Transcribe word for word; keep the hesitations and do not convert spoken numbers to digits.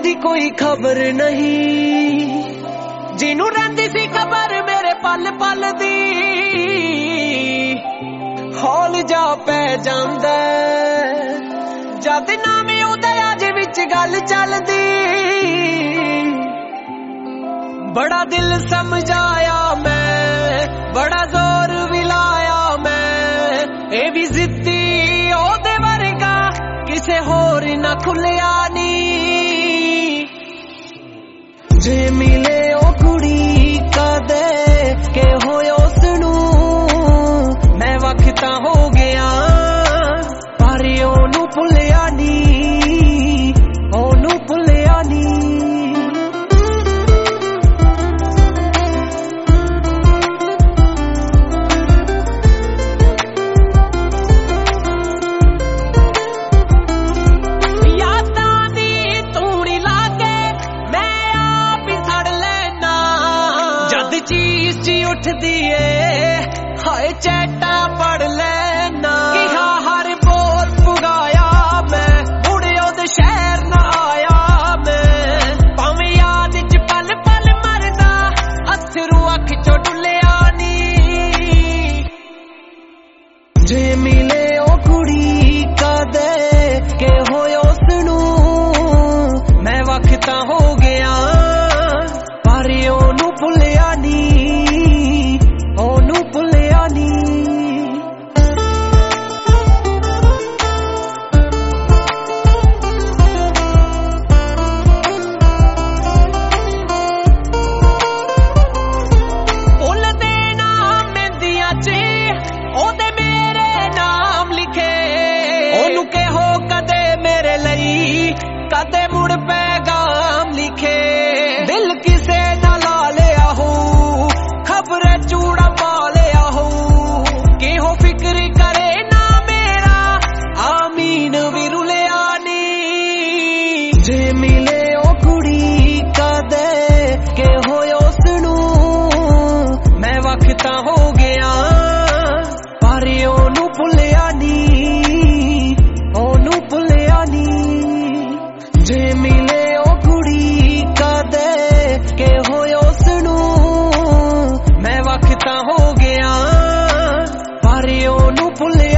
ओदी कोई खबर नहीं, जिन्नू रहिंदी सी खबर मेरे पल पल दी। हौल जा पै जांदा जद नाम ओदा अज विच गल चलदी। बड़ा दिल समझाया मैं, बड़ा जोर भी लाया मैं, ए भी जिद्दी ओदे वर्गा किसे होर ना खुलिया नी। जे मिले ओ कुड़ी कदे के होयो उसनू मैं वक्ता हो गया, पर ओनू भुलिया नी, ओनू भुलिया नी। चीज जी उठदी है हाय चैटा पढ़ लेना, कि हाँ हर बोल पुगाया मैं, मुड़े ओदे शहर ना आया मैं। भावें याद च पल पल मरदा अथरू अख चो डुलिया नी। जे मिले ओ कुड़ी कदे के होयो उसनू मैं वक्ता हो गया, पर ओनू भुलिया नी, ओनू भुलिया नी। फुल दे नाम मेहंदियां च ओदे मेरे नाम लिखे, ओनू कहो कदे मेरे लई कदे मुड़ पैगाम लिखे। दिल किसे ना ला लिया हो, खबर चूड़ा पा लिया हो, कि हो फिक्र करे ना मेरा आमीन भी रुलिया नी। जे मिले ओ कुड़ी कदे के होयो उसनू मैं वक्ता हो गया, पर ओनू भुलिया नी, ओनू भुलिया नी। जे मिले ओ कुड़ी कदे के होयो उसनू मैं वक्ता हो गया, पर ओनू भुलिया